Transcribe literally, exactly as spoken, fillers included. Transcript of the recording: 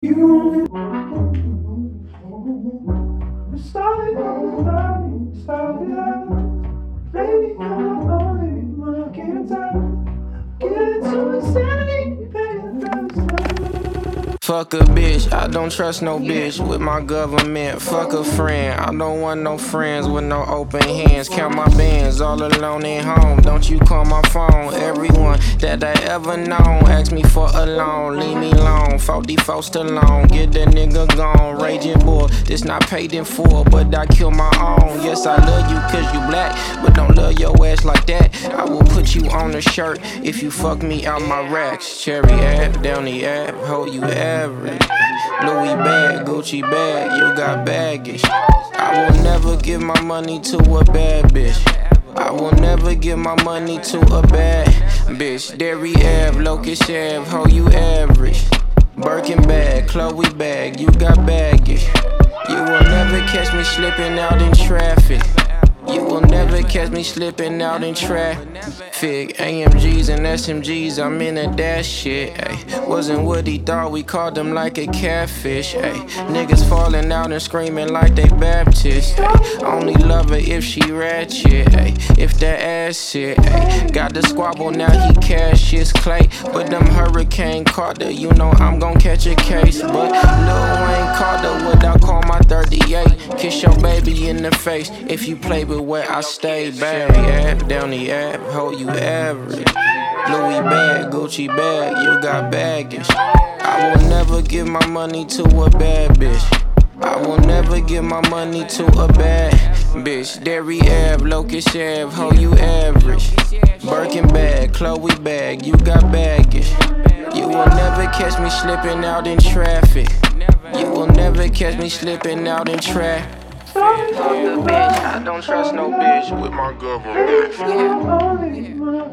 You started out, started out, baby, I'm only when I can't tell. Get to insanity, baby, fuck a bitch, I don't trust no bitch with my government. Fuck a friend, I don't want no friends with no open hands. Count my bands all alone at home. Don't you call my phone. Everyone that I ever known ask me for a loan. Leave me alone, forty-four Stallone. Get that nigga gone, raging bull. This not paid in full, but I kill my own. Yes, I love you cause you black, but don't love your ass like that. I will put you on a shirt if you fuck me out my racks. Cherry app, down the app, hold you average. Louis bag, Gucci bag, you got baggage. I will never give my money to a bad bitch. I will never give my money to a bad bitch. Derry Ave, Locust Ave, ho, you average. Birkin bag, Chloe bag, you got baggage. You will never catch me slipping out in traffic. You will never catch me slipping out in traffic. A M Gs and S M Gs, I'm in a dash shit. Ay. Wasn't what he thought, we called him like a catfish. Ay. Niggas falling out and screaming like they Baptist. Ay. Only love her if she ratchet. Ay. If that ass shit. Ay. Got the squabble, now he cash his clay. But them Hurricane Carter, you know I'm gon' catch a case. But Lil Wayne Carter, what I call my thirty-eight. Kiss your baby in the face if you play with where I stay. Barry app, down the app, hold you average. Louis bag, Gucci bag, you got baggage. I will never give my money to a bad bitch. I will never give my money to a bad bitch. Derry Ave, Locust Ave, hold you average. Birkin bag, Chloe bag, you got baggage. You will never catch me slipping out in traffic. You will never catch me slipping out in traffic. Fuck a bitch, I don't trust no bitch with my government.